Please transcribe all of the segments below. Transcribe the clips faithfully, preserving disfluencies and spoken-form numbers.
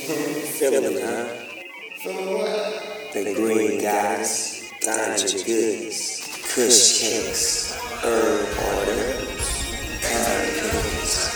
Feeling it, huh? Feeling what? The green guys, ganja goodies, kush cakes, herb orders, pancakes.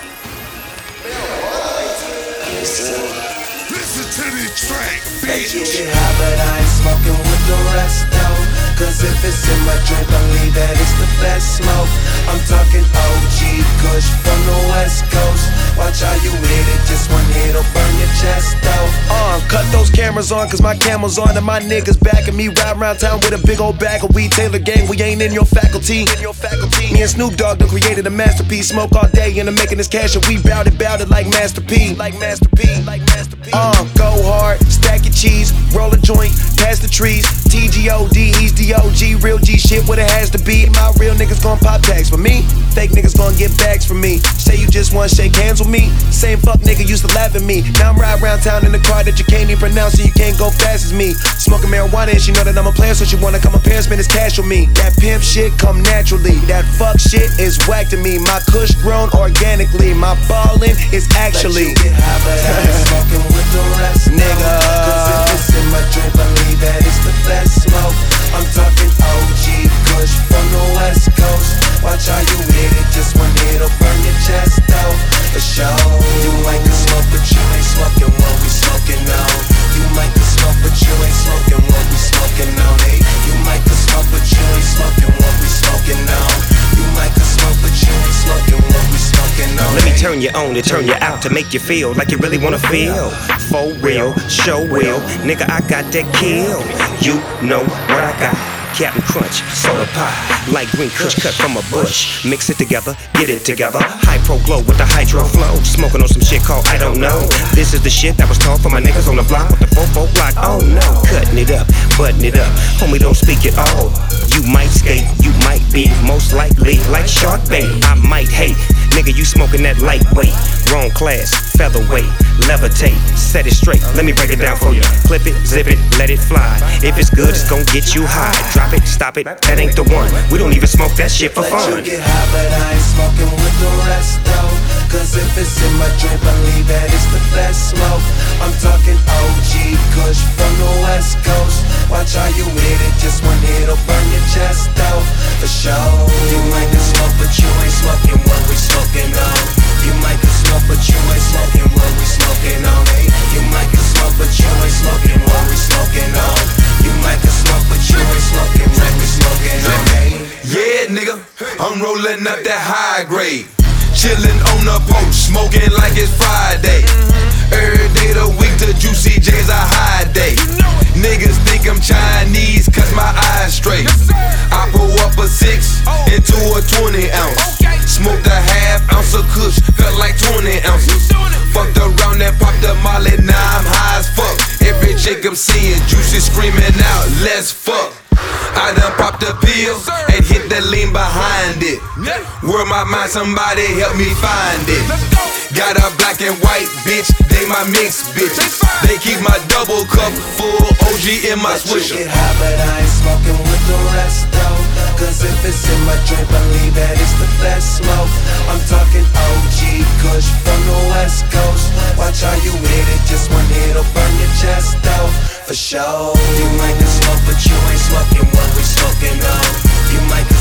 Yes, sir. Listen to the track, Hey, bitch. you get high, but I ain't smoking with the rest, though. Cause if it's in my drink, believe that it's the best smoke. I'm talking O G Kush from the West Coast. Watch how you hit it, just one hit'll burn your chest, though. Uh, cut those cameras on, cause my camel's on and my niggas backing me. Ride around town with a big old bag of weed. Taylor gang, we ain't in your faculty. In your faculty. Me and Snoop Dogg done created a masterpiece. Smoke all day and I'm making this cash and we bout it, bout it like Master P. Like Master P, like Master P. Uh, go hard, stack your cheese, roll a joint, pass the trees. T G O D, he's the O G, real G shit, what it has to be. My real niggas gon' pop tags for me. Fake niggas gon' get bags for me. Say you just wanna shake hands with me. Same fuck nigga used to laugh at me. Now I'm riding around town in a car that you can't even pronounce, so you can't go fast as me. Smoking marijuana and she know that I'm a player, so she wanna come up here and spend this cash with me. That pimp shit come naturally. That fuck shit is whack to me. My kush grown organically. My ballin' is actually. Let you get high, but I ain't smoking with the rest, nigga. Cause if it's in my drink, believe that it's the best smoke. I'm talking O G Kush from the West Coast. Watch how you hit it, just one hit'll burn your chest out. For sure. You might can smoke, but you ain't smoking what we smoking on. You might can smoke, but you ain't smoking what we smoking on. Hey, you might can smoke, but you ain't smoking what we smoking on. You might can smoke, but you ain't smoking what we smoking on. Let me turn you on to turn you out to make you feel like you really wanna feel. For real, show real, nigga, I got that kill. You know what I got. Captain Crunch, soda pie, light green kush cut from a bush. Mix it together, get it together. High pro glow with the hydro flow. Smoking on some shit called I don't know. This is the shit that was taught for my niggas on the block with the fofo block. Oh no, cutting it up, butting it up. Homie, don't speak at all. You might skate, you might be most likely like shark bait. I might hate, nigga, you smoking that lightweight. Wrong class, featherweight, levitate, set it straight. Let me break it down for you. Clip it, zip it, let it fly. If it's good, it's gon' get you high. Drop it, stop it, that ain't the one. We don't even smoke that shit for fun. Let you get high, but I ain't smoking with the rest, though. Cause if it's in my drink, believe that it's the best smoke. I'm talking O G Kush from the West Coast. Watch how you hit it, just one hit'll burn your chest out. For sure. You might can smoke, but you ain't smoking what we smoking on. You might can smoke, but you ain't smoking what we smoking on. Hey, you might can smoke, but you ain't smoking what we smoking on. You might can smoke, but you ain't smoking what we smoking on. Hey. Yeah, nigga, I'm rolling up that high grade. Chillin' on the post, smoking like it's Friday. Every day of the week to Juicy J's a high day. Niggas think I'm Chinese, cause my eyes straight. I pull up a six into a twenty ounce. Smoked a half ounce of kush, felt like twenty ounces. Fucked around and popped a molly, now I'm high as fuck. Every chick I'm seeing, Juicy screaming out, let's fuck. I done popped a pill and hit the lean behind it. Word my mind, somebody help me find it. Got a black and white bitch, they my mix bitch. They keep my double cup full, O G in my swisher. Let you get high, but I ain't smoking with the rest, though. Cause if it's in my drink, believe that it's the best smoke. I'm talking O G Kush from the West Coast. Watch how you hit it, just one hit'll burn your chest out. For sure. You might can smoke, but you ain't smoking what we smoking on. You might